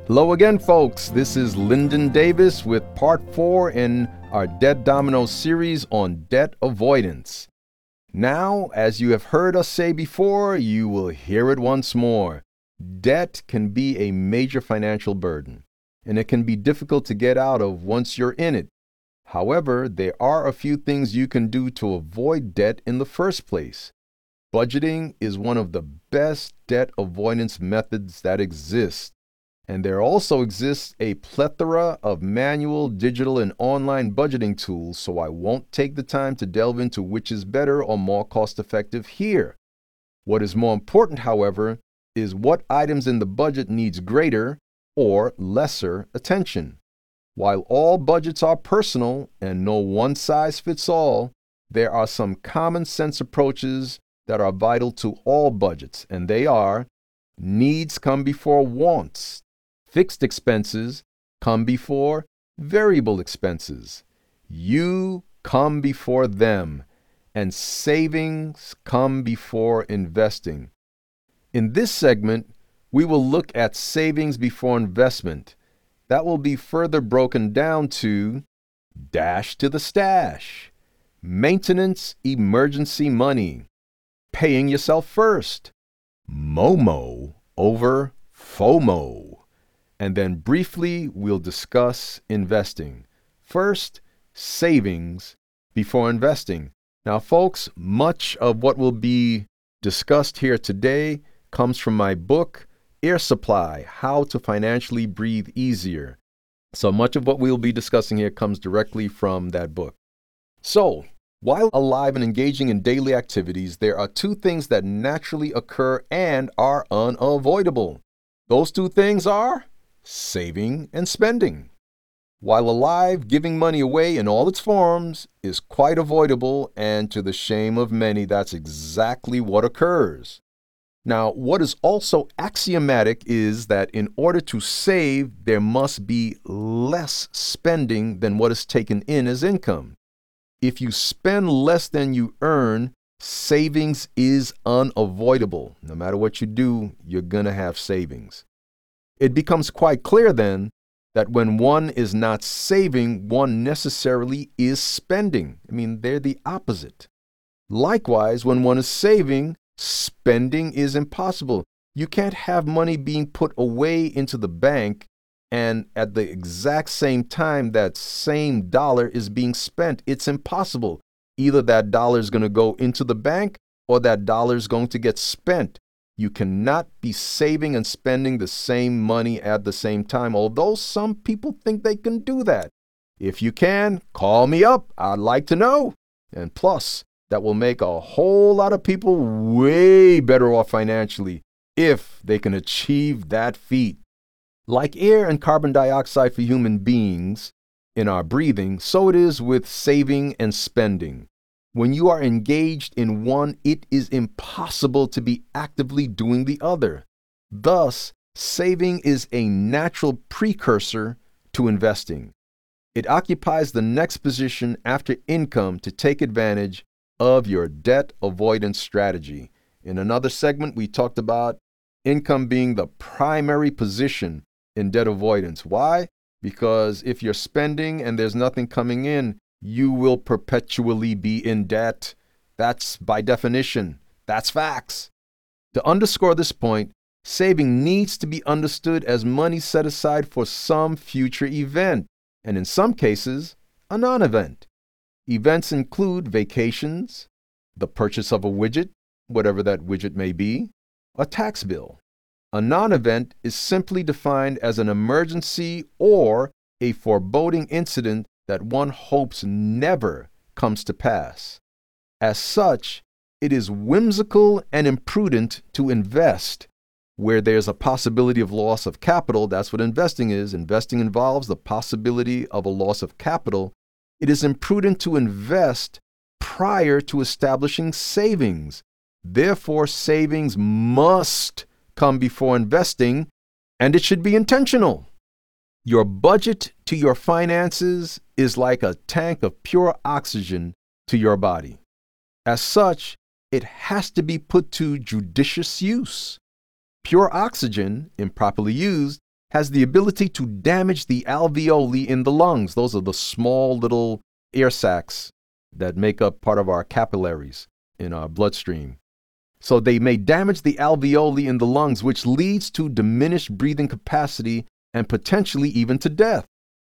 Hello again, folks. This is Lyndon Davis with part 4 in our Debt Domino series on debt avoidance. Now, as you have heard us say before, you will hear it once more. Debt can be a major financial burden, and it can be difficult to get out of once you're in it. However, there are a few things you can do to avoid debt in the first place. Budgeting is one of the best debt avoidance methods that exist. And there also exists a plethora of manual, digital, and online budgeting tools, so I won't take the time to delve into which is better or more cost-effective here. What is more important, however, is what items in the budget needs greater or lesser attention. While all budgets are personal and no one size fits all, there are some common sense approaches that are vital to all budgets, and they are: needs come before wants. Fixed expenses come before variable expenses. You come before them, and savings come before investing. In this segment, we will look at savings before investment. That will be further broken down to dash to the stash, maintenance emergency money, paying yourself first, MOMO over FOMO. And then briefly, we'll discuss investing. First, savings before investing. Now, folks, much of what will be discussed here today comes from my book, Air Supply: How to Financially Breathe Easier. So much of what we'll be discussing here comes directly from that book. So, while alive and engaging in daily activities, there are two things that naturally occur and are unavoidable. Those two things are saving and spending. While alive, giving money away in all its forms is quite avoidable, and to the shame of many, that's exactly what occurs. Now, what is also axiomatic is that in order to save, there must be less spending than what is taken in as income. If you spend less than you earn, savings is unavoidable. No matter what you do, you're going to have savings. It becomes quite clear then that when one is not saving, one necessarily is spending. They're the opposite. Likewise, when one is saving, spending is impossible. You can't have money being put away into the bank and at the exact same time that same dollar is being spent. It's impossible. Either that dollar is going to go into the bank or that dollar is going to get spent. You cannot be saving and spending the same money at the same time, although some people think they can do that. If you can, call me up. I'd like to know. And plus, that will make a whole lot of people way better off financially if they can achieve that feat. Like air and carbon dioxide for human beings in our breathing, so it is with saving and spending. When you are engaged in one, it is impossible to be actively doing the other. Thus, saving is a natural precursor to investing. It occupies the next position after income to take advantage of your debt avoidance strategy. In another segment, we talked about income being the primary position in debt avoidance. Why? Because if you're spending and there's nothing coming in, you will perpetually be in debt. That's by definition. That's facts. To underscore this point, saving needs to be understood as money set aside for some future event, and in some cases, a non-event. Events include vacations, the purchase of a widget, whatever that widget may be, a tax bill. A non-event is simply defined as an emergency or a foreboding incident that one hopes never comes to pass. As such, it is whimsical and imprudent to invest where there's a possibility of loss of capital. That's what investing is. Investing involves the possibility of a loss of capital. It is imprudent to invest prior to establishing savings. Therefore, savings must come before investing, and it should be intentional. Your budget to your finances is like a tank of pure oxygen to your body. As such, it has to be put to judicious use. Pure oxygen, improperly used, has the ability to damage the alveoli in the lungs. Those are the small little air sacs that make up part of our capillaries in our bloodstream. So they may damage the alveoli in the lungs, which leads to diminished breathing capacity and potentially even to death.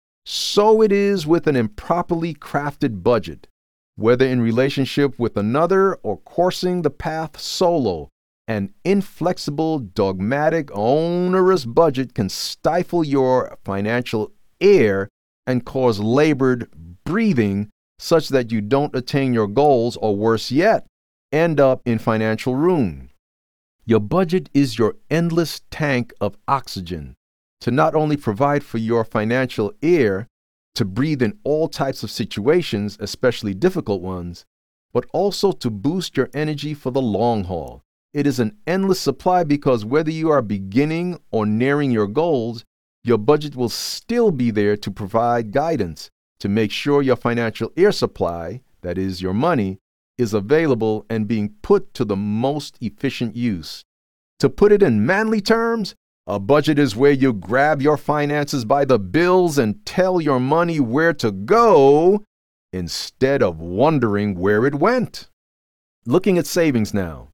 So it is with an improperly crafted budget. Whether in relationship with another or coursing the path solo, an inflexible, dogmatic, onerous budget can stifle your financial air and cause labored breathing such that you don't attain your goals, or worse yet, end up in financial ruin. Your budget is your endless tank of oxygen to not only provide for your financial air to breathe in all types of situations, especially difficult ones, but also to boost your energy for the long haul. It is an endless supply because whether you are beginning or nearing your goals, your budget will still be there to provide guidance, to make sure your financial air supply, that is your money, is available and being put to the most efficient use. To put it in manly terms, a budget is where you grab your finances by the bills and tell your money where to go instead of wondering where it went. Looking at savings now.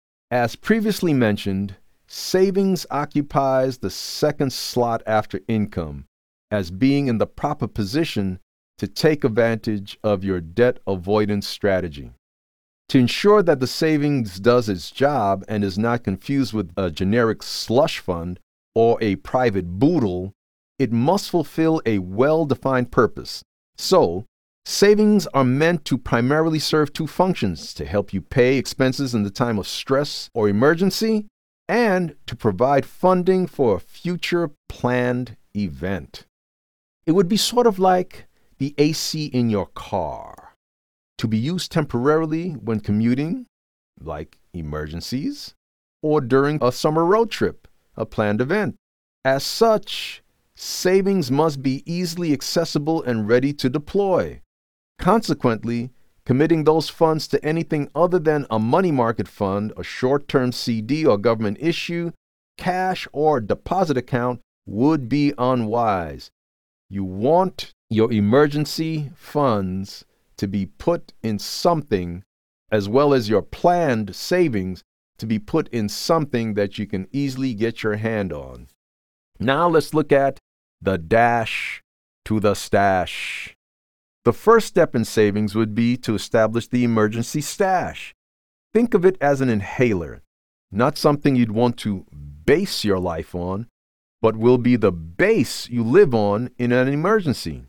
As previously mentioned, savings occupies the second slot after income as being in the proper position to take advantage of your debt avoidance strategy. To ensure that the savings does its job and is not confused with a generic slush fund or a private boodle, it must fulfill a well-defined purpose. So, savings are meant to primarily serve two functions: to help you pay expenses in the time of stress or emergency, and to provide funding for a future planned event. It would be sort of like the AC in your car, to be used temporarily when commuting, like emergencies, or during a summer road trip, a planned event. As such, savings must be easily accessible and ready to deploy. Consequently, committing those funds to anything other than a money market fund, a short-term CD or government issue, cash, or deposit account would be unwise. You want your emergency funds to be put in something, as well as your planned savings to be put in something that you can easily get your hand on. Now let's look at the dash to the stash. The first step in savings would be to establish the emergency stash. Think of it as an inhaler, not something you'd want to base your life on, but will be the base you live on in an emergency.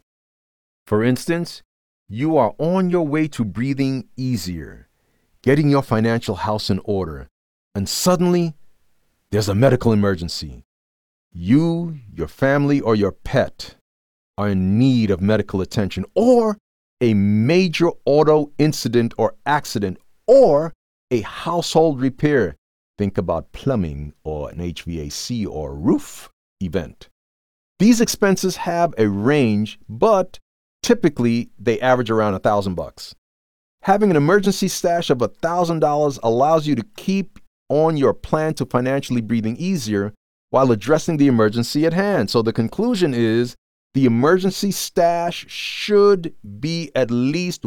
For instance, you are on your way to breathing easier, getting your financial house in order, and suddenly there's a medical emergency. You, your family, or your pet are in need of medical attention, or a major auto incident or accident, or a household repair. Think about plumbing or an HVAC or roof event. These expenses have a range, but typically they average around $1,000. Having an emergency stash of $1,000 allows you to keep on your plan to financially breathing easier while addressing the emergency at hand. So the conclusion is the emergency stash should be at least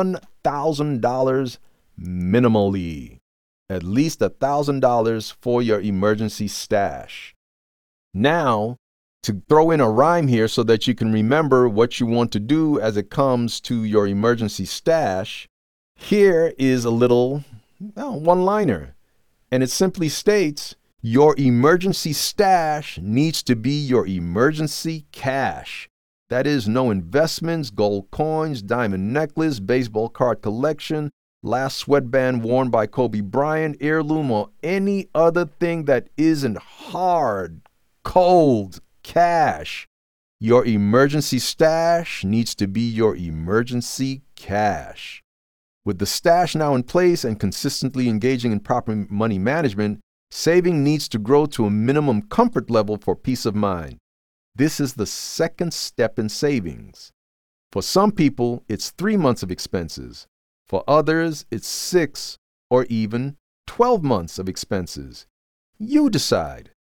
$1,000 minimally. At least $1,000 for your emergency stash. Now, to throw in a rhyme here so that you can remember what you want to do as it comes to your emergency stash, here is a little one-liner. And it simply states, your emergency stash needs to be your emergency cash. That is, no investments, gold coins, diamond necklace, baseball card collection, last sweatband worn by Kobe Bryant, heirloom, or any other thing that isn't hard, cold cash. Your emergency stash needs to be your emergency cash. With the stash now in place and consistently engaging in proper money management, saving needs to grow to a minimum comfort level for peace of mind. This is the second step in savings. For some people, it's 3 months of expenses. For others, it's 6 or even 12 months of expenses. You decide.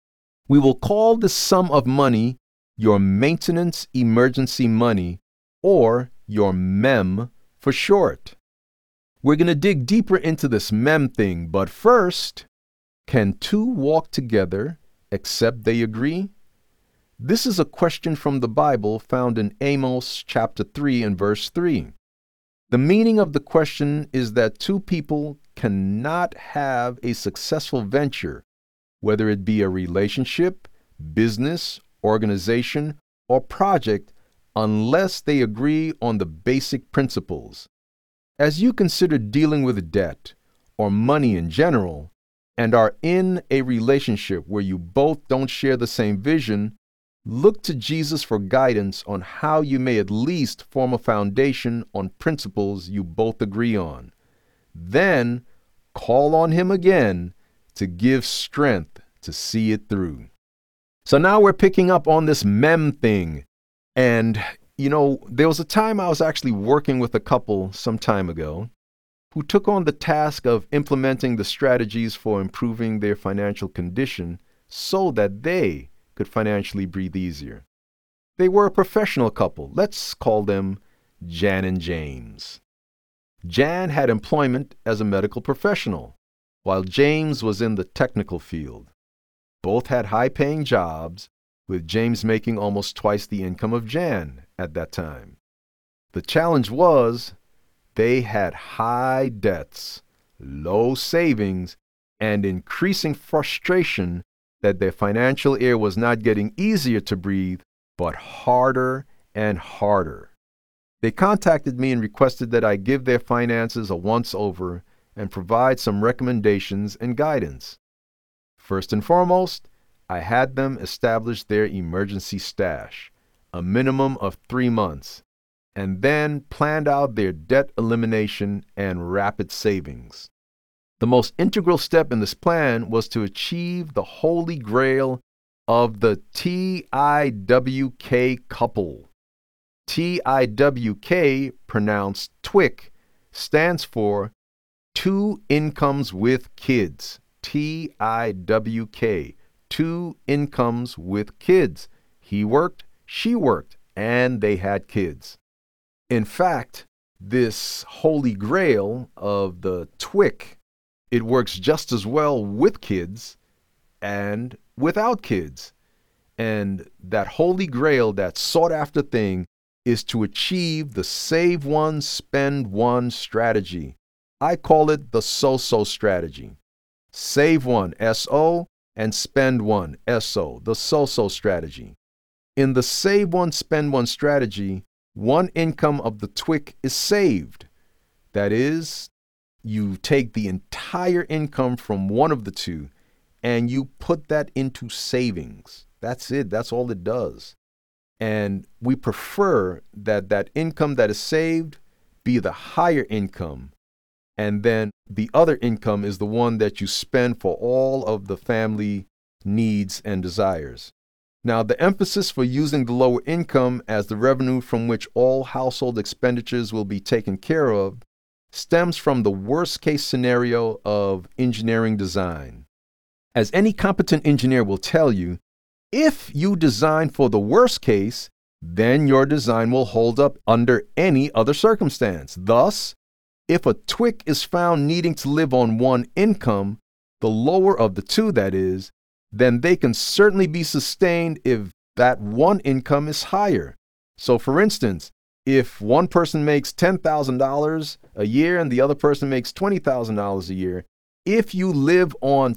We will call this sum of money your maintenance emergency money, or your MEM for short. We're going to dig deeper into this MEM thing, but first, can two walk together except they agree? This is a question from the Bible found in Amos chapter 3 and verse 3. The meaning of the question is that two people cannot have a successful venture, whether it be a relationship, business, organization, or project, unless they agree on the basic principles. As you consider dealing with debt or money in general, and are in a relationship where you both don't share the same vision, look to Jesus for guidance on how you may at least form a foundation on principles you both agree on. Then, call on Him again to give strength to see it through. So now we're picking up on this MEM thing. And, there was a time I was actually working with a couple some time ago who took on the task of implementing the strategies for improving their financial condition so that they could financially breathe easier. They were a professional couple. Let's call them Jan and James. Jan had employment as a medical professional, while James was in the technical field. Both had high-paying jobs, with James making almost twice the income of Jan at that time. The challenge was they had high debts, low savings, and increasing frustration that their financial air was not getting easier to breathe, but harder and harder. They contacted me and requested that I give their finances a once-over and provide some recommendations and guidance. First and foremost, I had them establish their emergency stash, a minimum of 3 months, and then planned out their debt elimination and rapid savings. The most integral step in this plan was to achieve the holy grail of the TIWK couple. TIWK, pronounced TWIC, stands for Two Incomes with Kids. TIWK, Two Incomes with Kids. He worked, she worked, and they had kids. In fact, this holy grail of the TWIC, it works just as well with kids and without kids. And that holy grail, that sought-after thing, is to achieve the save one, spend one strategy. I call it the SO-SO strategy. Save one, S-O, and spend one, S-O, the SO-SO strategy. In the save one, spend one strategy, one income of the TWIC is saved. That is, you take the entire income from one of the two and you put that into savings. That's it. That's all it does. And we prefer that that income that is saved be the higher income. And then the other income is the one that you spend for all of the family needs and desires. Now, the emphasis for using the lower income as the revenue from which all household expenditures will be taken care of stems from the worst-case scenario of engineering design. As any competent engineer will tell you, if you design for the worst case, then your design will hold up under any other circumstance. Thus, if a TWIC is found needing to live on one income, the lower of the two that is, then they can certainly be sustained if that one income is higher. So for instance, if one person makes $10,000 a year and the other person makes $20,000 a year, if you live on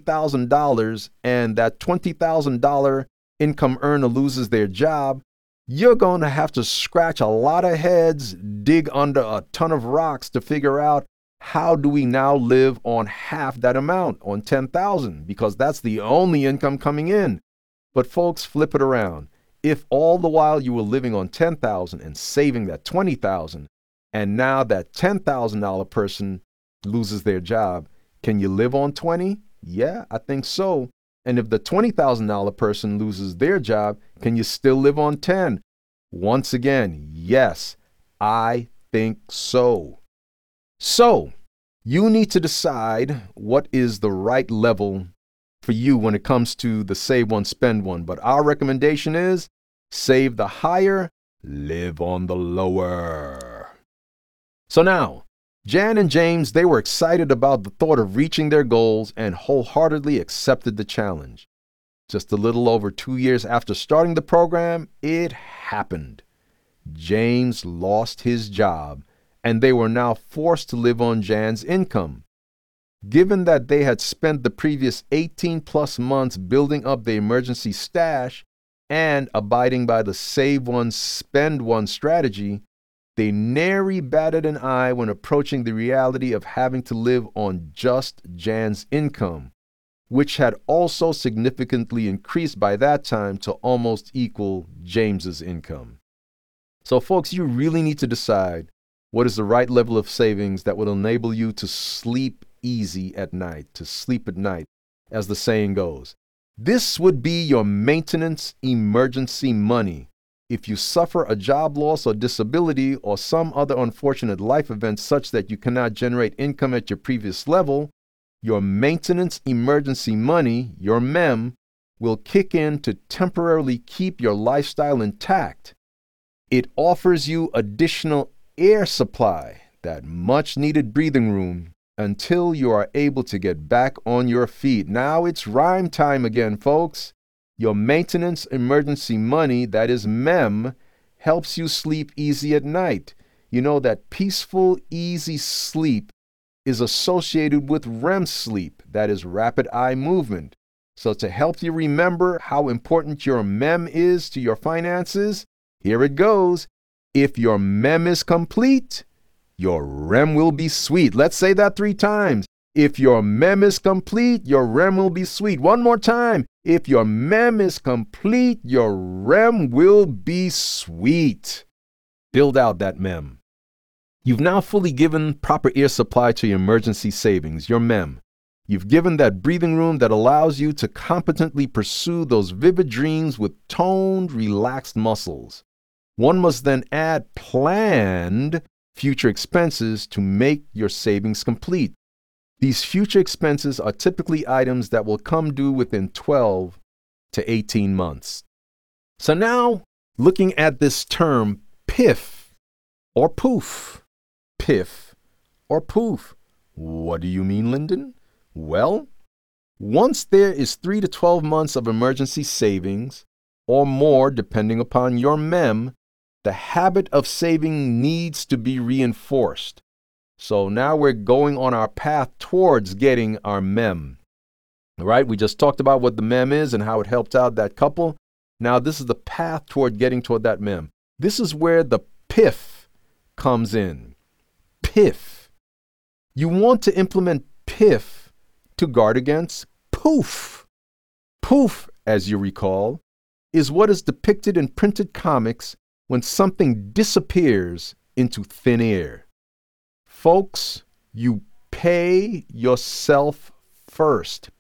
$20,000 and that $20,000 income earner loses their job, you're going to have to scratch a lot of heads, dig under a ton of rocks to figure out how do we now live on half that amount, on $10,000, because that's the only income coming in. But folks, flip it around. If all the while you were living on $10,000 and saving that $20,000, and now that $10,000 person loses their job, can you live on 20? Yeah, I think so. And if the $20,000 person loses their job, can you still live on 10? Once again, yes, I think so. So, you need to decide what is the right level for for you when it comes to the save one, spend one. But our recommendation is save the higher, live on the lower. So now, Jan and James, they were excited about the thought of reaching their goals and wholeheartedly accepted the challenge. Just a little over 2 years after starting the program, it happened. James lost his job, and they were now forced to live on Jan's income. Given that they had spent the previous 18-plus months building up the emergency stash and abiding by the save one, spend one strategy, they nary batted an eye when approaching the reality of having to live on just Jan's income, which had also significantly increased by that time to almost equal James's income. So folks, you really need to decide what is the right level of savings that will enable you to sleep easy at night, to sleep at night, as the saying goes. This would be your maintenance emergency money. If you suffer a job loss or disability or some other unfortunate life event such that you cannot generate income at your previous level, your maintenance emergency money, your MEM, will kick in to temporarily keep your lifestyle intact. It offers you additional air supply, that much needed breathing room, until you are able to get back on your feet. Now it's rhyme time again, folks. Your maintenance emergency money, that is MEM, helps you sleep easy at night. You know that peaceful, easy sleep is associated with REM sleep, that is rapid eye movement. So to help you remember how important your MEM is to your finances, here it goes. If your MEM is complete, your REM will be sweet. Let's say that 3 times. If your MEM is complete, your REM will be sweet. One more time. If your MEM is complete, your REM will be sweet. Build out that MEM. You've now fully given proper air supply to your emergency savings, your MEM. You've given that breathing room that allows you to competently pursue those vivid dreams with toned, relaxed muscles. One must then add planned future expenses to make your savings complete. These future expenses are typically items that will come due within 12 to 18 months. So now, looking at this term PIF or poof. PIF or poof. What do you mean, Lyndon? Well, once there is 3 to 12 months of emergency savings, or more depending upon your MEM, the habit of saving needs to be reinforced. So now we're going on our path towards getting our MEM. All right, we just talked about what the MEM is and how it helped out that couple. Now this is the path toward getting toward that MEM. This is where the PIF comes in. PIF. You want to implement PIF to guard against poof. Poof, as you recall, is what is depicted in printed comics when something disappears into thin air. Folks, you pay yourself first.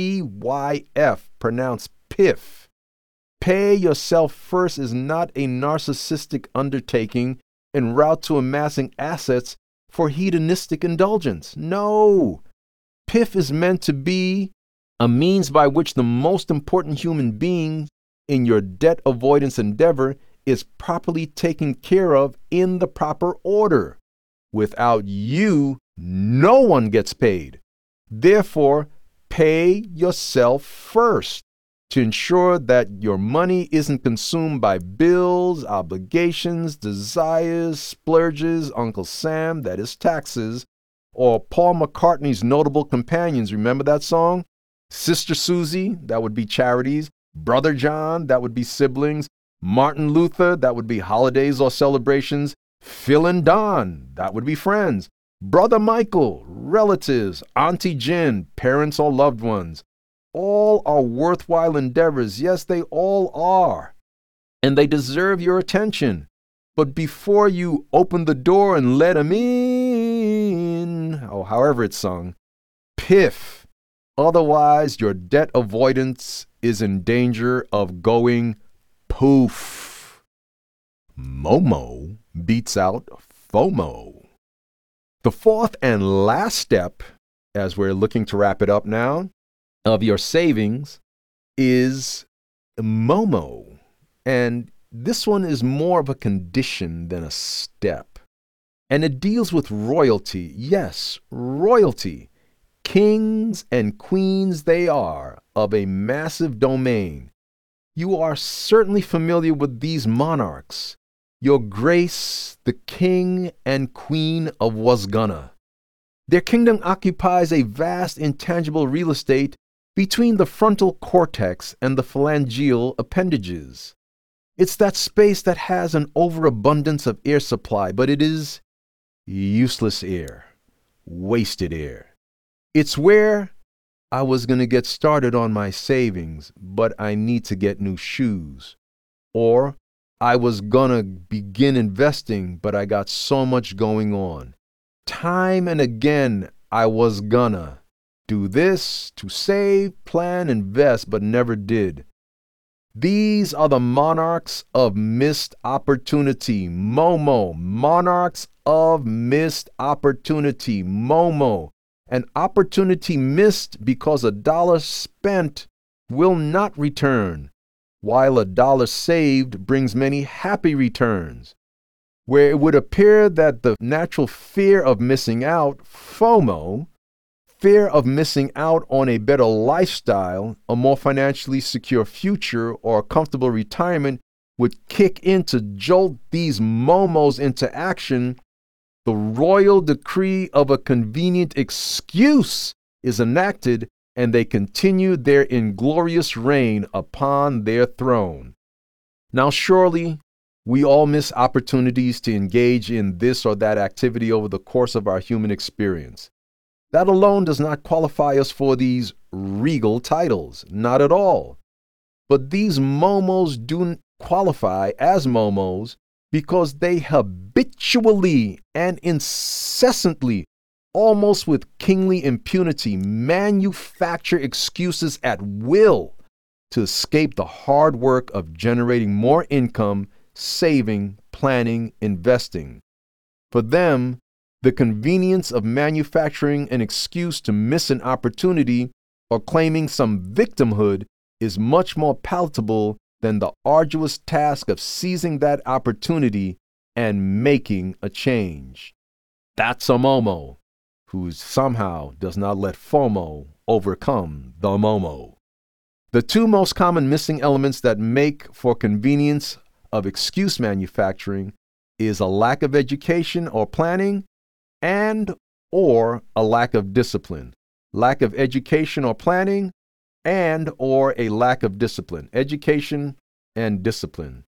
P-Y-F, pronounced PIF. Pay yourself first is not a narcissistic undertaking en route to amassing assets for hedonistic indulgence. No. PIF is meant to be a means by which the most important human being in your debt avoidance endeavor is properly taken care of in the proper order. Without you, no one gets paid. Therefore, pay yourself first to ensure that your money isn't consumed by bills, obligations, desires, splurges, Uncle Sam, that is taxes, or Paul McCartney's notable companions. Remember that song? Sister Susie, that would be charities. Brother John, that would be siblings. Martin Luther, that would be holidays or celebrations. Phil and Don, that would be friends. Brother Michael, relatives. Auntie Jen, parents or loved ones. All are worthwhile endeavors. Yes, they all are. And they deserve your attention. But before you open the door and let them in, or however it's sung, PIF. Otherwise, your debt avoidance is in danger of going poof. Momo beats out FOMO. The fourth and last step, as we're looking to wrap it up now, of your savings is Momo. And this one is more of a condition than a step. And it deals with royalty. Yes, royalty. Kings and queens they are of a massive domain. You are certainly familiar with these monarchs. Your Grace, the King and Queen of Wasgunna. Their kingdom occupies a vast intangible real estate between the frontal cortex and the phalangeal appendages. It's that space that has an overabundance of air supply, but it is useless air, wasted air. It's where I was going to get started on my savings, but I need to get new shoes. Or I was going to begin investing, but I got so much going on. Time and again, I was gonna do this to save, plan, invest, but never did. These are the monarchs of missed opportunity. Momo. Monarchs of missed opportunity. Momo. An opportunity missed because a dollar spent will not return, while a dollar saved brings many happy returns. Where it would appear that the natural fear of missing out, FOMO, fear of missing out on a better lifestyle, a more financially secure future, or a comfortable retirement would kick in to jolt these momos into action, the royal decree of a convenient excuse is enacted, and they continue their inglorious reign upon their throne. Now surely, we all miss opportunities to engage in this or that activity over the course of our human experience. That alone does not qualify us for these regal titles, not at all. But these momos do qualify as momos because they habitually and incessantly, almost with kingly impunity, manufacture excuses at will to escape the hard work of generating more income, saving, planning, investing. For them, the convenience of manufacturing an excuse to miss an opportunity or claiming some victimhood is much more palatable than the arduous task of seizing that opportunity and making a change. That's a Momo who somehow does not let FOMO overcome the Momo. The two most common missing elements that make for convenience of excuse manufacturing is a lack of education or planning and or a lack of discipline. Lack of education or planning and or a lack of discipline. Education and discipline.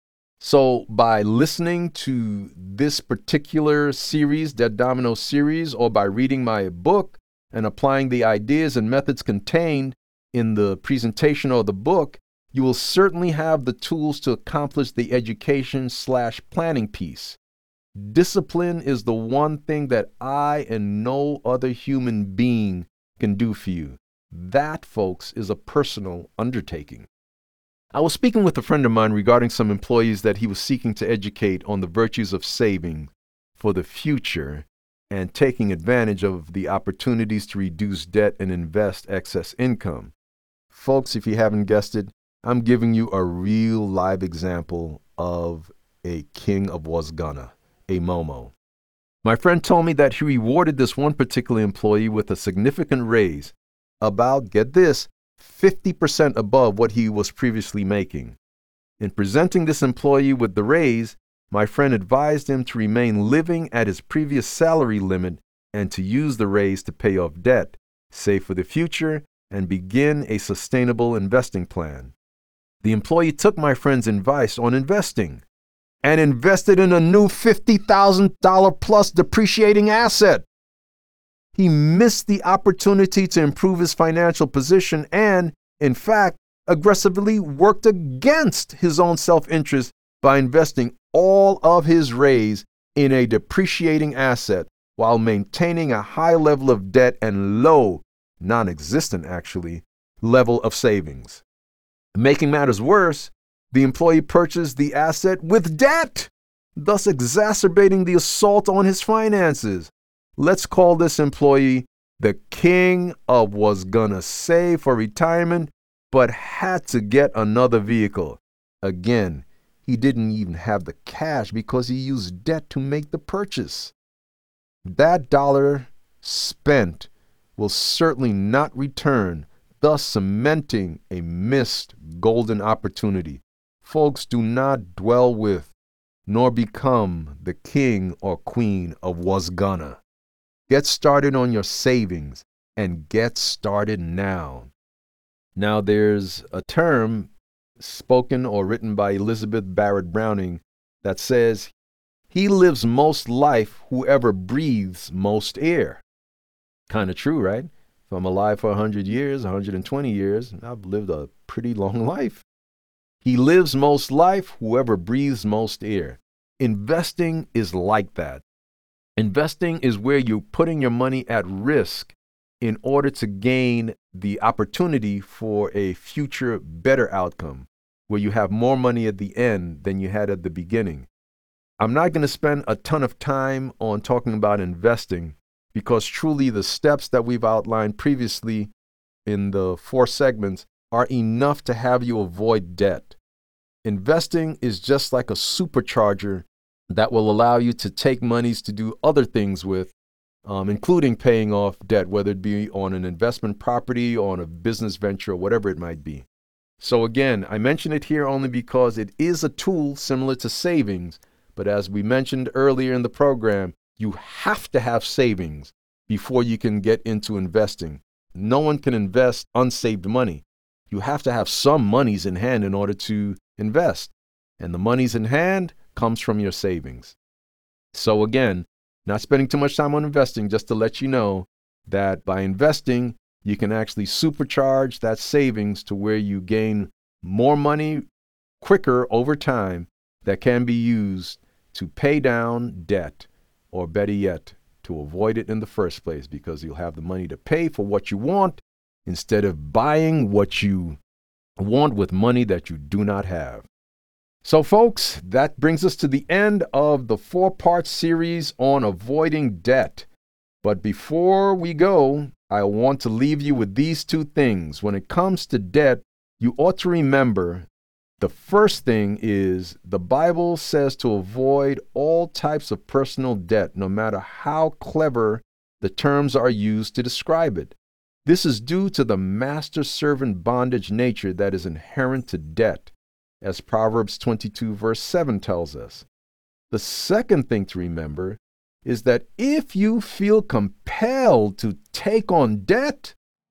So by listening to this particular series, Dead Domino series, or by reading my book and applying the ideas and methods contained in the presentation or the book, you will certainly have the tools to accomplish the education/planning piece. Discipline is the one thing that I and no other human being can do for you. That, folks, is a personal undertaking. I was speaking with a friend of mine regarding some employees that he was seeking to educate on the virtues of saving for the future and taking advantage of the opportunities to reduce debt and invest excess income. Folks, if you haven't guessed it, I'm giving you a real live example of a king of Wasgunna, a Momo. My friend told me that he rewarded this one particular employee with a significant raise, about, get this, 50% above what he was previously making. In presenting this employee with the raise, my friend advised him to remain living at his previous salary limit and to use the raise to pay off debt, save for the future, and begin a sustainable investing plan. The employee took my friend's advice on investing and invested in a new $50,000 plus depreciating asset. He missed the opportunity to improve his financial position and, in fact, aggressively worked against his own self-interest by investing all of his raise in a depreciating asset while maintaining a high level of debt and low, non-existent actually, level of savings. Making matters worse, the employee purchased the asset with debt, thus exacerbating the assault on his finances. Let's call this employee The king was gonna save for retirement, but had to get another vehicle. Again, he didn't even have the cash because he used debt to make the purchase. That dollar spent will certainly not return, thus cementing a missed golden opportunity. Folks, do not dwell with nor become the king or queen of was gonna. Get started on your savings and get started now. Now, there's a term spoken or written by Elizabeth Barrett Browning that says, "He lives most life whoever breathes most air." Kind of true, right? If I'm alive for 100 years, 120 years, I've lived a pretty long life. He lives most life whoever breathes most air. Investing is like that. Investing is where you're putting your money at risk in order to gain the opportunity for a future better outcome, where you have more money at the end than you had at the beginning. I'm not going to spend a ton of time on talking about investing because truly the steps that we've outlined previously in the 4 segments are enough to have you avoid debt. Investing is just like a supercharger that will allow you to take monies to do other things with, including paying off debt, whether it be on an investment property, or on a business venture, or whatever it might be. So again, I mention it here only because it is a tool similar to savings, but as we mentioned earlier in the program, you have to have savings before you can get into investing. No one can invest unsaved money. You have to have some monies in hand in order to invest, and the monies in hand comes from your savings. So again, not spending too much time on investing, just to let you know that by investing, you can actually supercharge that savings to where you gain more money quicker over time that can be used to pay down debt, or better yet, to avoid it in the first place, because you'll have the money to pay for what you want instead of buying what you want with money that you do not have. So folks, that brings us to the end of the 4-part series on avoiding debt. But before we go, I want to leave you with these 2 things. When it comes to debt, you ought to remember the first thing is the Bible says to avoid all types of personal debt, no matter how clever the terms are used to describe it. This is due to the master-servant bondage nature that is inherent to debt, as Proverbs 22 verse 7 tells us. The second thing to remember is that if you feel compelled to take on debt,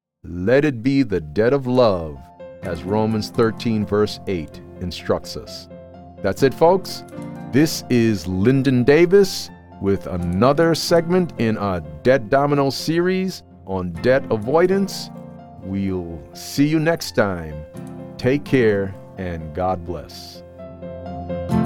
let it be the debt of love, as Romans 13 verse 8 instructs us. That's it, folks. This is Lyndon Davis with another segment in our Debt Domino series on debt avoidance. We'll see you next time. Take care and God bless.